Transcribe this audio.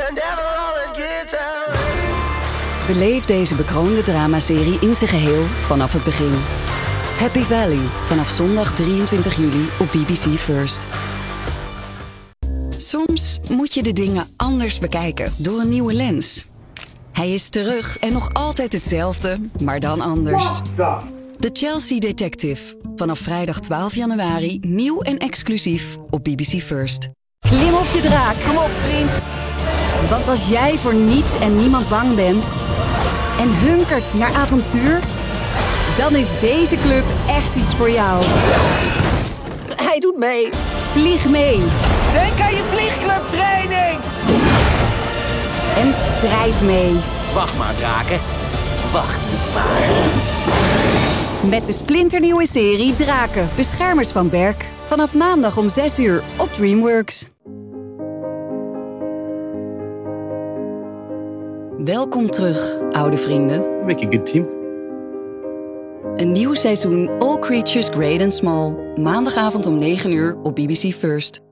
Beleef deze bekroonde dramaserie in zijn geheel vanaf het begin. Happy Valley, vanaf zondag 23 juli op BBC First. Soms moet je de dingen anders bekijken door een nieuwe lens. Hij is terug en nog altijd hetzelfde, maar dan anders. The Chelsea Detective. Vanaf vrijdag 12 januari, nieuw en exclusief op BBC First. Klim op je draak. Kom op, vriend. Want als jij voor niets en niemand bang bent en hunkert naar avontuur, dan is deze club echt iets voor jou. Hij doet mee. Vlieg mee Denk aan je vliegclubtraining. en strijd mee. Wacht maar, draken. Wacht maar. Met de splinternieuwe serie Draken, Beschermers van Berk. Vanaf maandag om 6 uur op DreamWorks. Welkom terug, oude vrienden. Make a good team. Een nieuw seizoen All Creatures Great and Small. Maandagavond om 9 uur op BBC First.